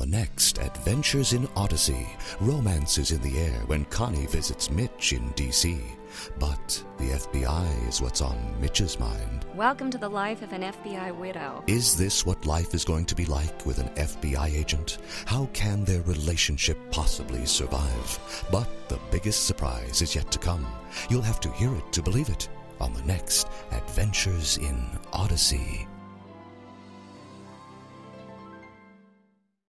next Adventures in Odyssey, romance is in the air when Connie visits Mitch in D.C. But the FBI is what's on Mitch's mind. Welcome to the life of an FBI widow. Is this what life is going to be like with an FBI agent? How can their relationship possibly survive? But the biggest surprise is yet to come. You'll have to hear it to believe it on the next Adventures in Odyssey.